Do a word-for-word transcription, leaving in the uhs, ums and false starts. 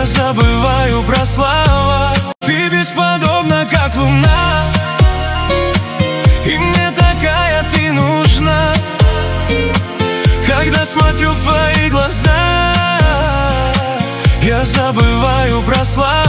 Я забываю про слова. Ты бесподобна, как луна, и мне такая ты нужна. Когда смотрю в твои глаза, я забываю про слова.